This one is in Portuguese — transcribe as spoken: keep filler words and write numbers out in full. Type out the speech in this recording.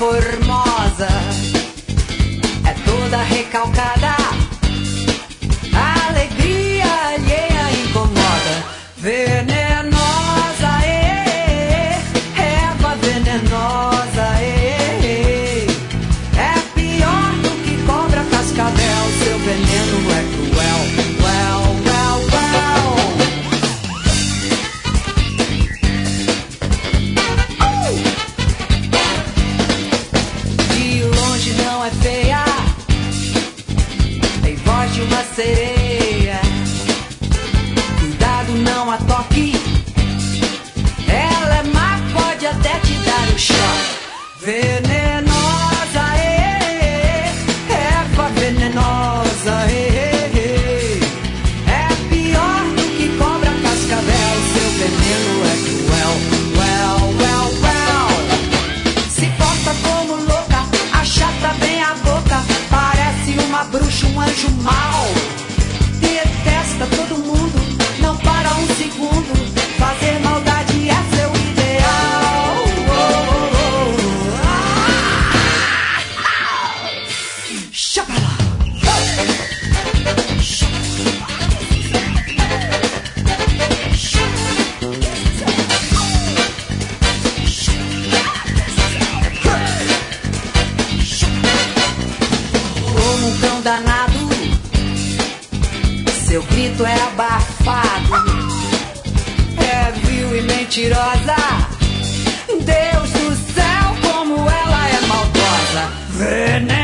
formosa, é toda recalcada, a alegria alheia incomoda. Venenosa, ê, erva venenosa, ê, é pior do que cobra cascavel, seu veneno é cruel. Well, well, well. De longe não é feia, tem voz de uma sereia. Cuidado, não a toque, ela é má, pode até te dar um choque. Venenosa, ê, erva venenosa, ê, é pior do que cobra cascavel, seu veneno é cruel. Well, well, well. Se porta como louca, achata bem a boca, parece uma bruxa, um anjo mau. Detesta todo mundo, não para um segundo, fazer maldade é seu ideal. Oh, oh, oh. Ah! Chapala. Como um cão danado, seu grito é abafado, é vil e mentirosa. Deus do céu, como ela é maldosa. Veneno.